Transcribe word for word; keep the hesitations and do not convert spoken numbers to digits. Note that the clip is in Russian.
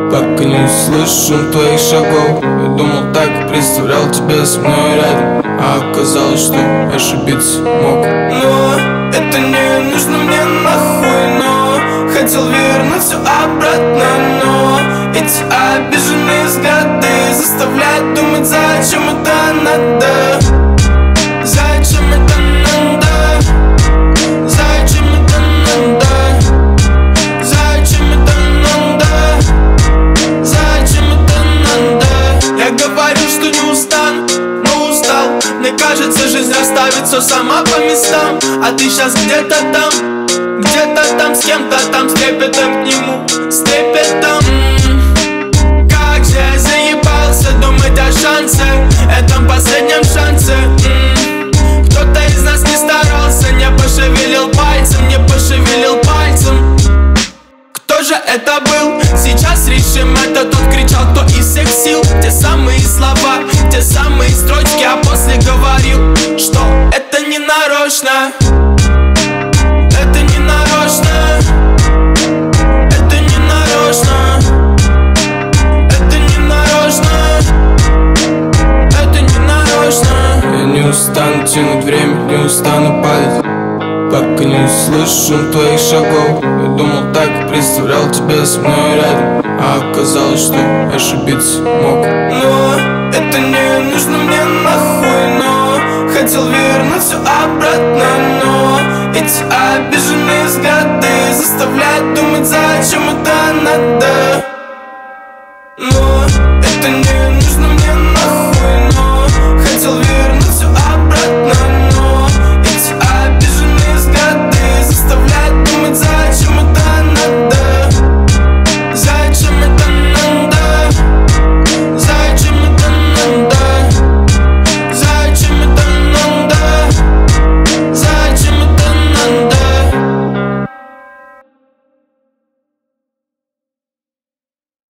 пока не услышу твоих шагов. Я думал так, представлял тебя со мной рядом, а оказалось, что ошибиться мог. Но это не нужно мне нахуй, но хотел вернуть все обратно, но эти обиженные взгляды заставляют думать, зачем это надо. Зачем это надо? Зачем это надо? Зачем это надо? Зачем это надо? Я говорю, что не устану, но устал. Мне кажется, жизнь расставит все сама по местам. А ты сейчас где-то там, где-то там с кем-то там, с трепетом к нему, с трепетом. М-м-м. Как же я заебался думать о шансе, этом последнем шансе. М-м. Кто-то из нас не старался, не пошевелил пальцем, не пошевелил пальцем. Кто же это был? Сейчас решим, это тот кричал, кто из всех сил. Те самые слова, те самые строчки, а после говорил, что это не нарочно. Это не нарочно. Это не нарочно. Это не нарочно. Это не нарочно. Я не устану тянуть время, не устану падать, пока не услышу твоих шагов. Я думал так, представлял тебя со мной рядом, а оказалось, что ошибиться мог. Но это не нужно мне нахуй, но хотел вернуть все обратно, но эти обиженные взгляды заставляют думать, зачем это надо.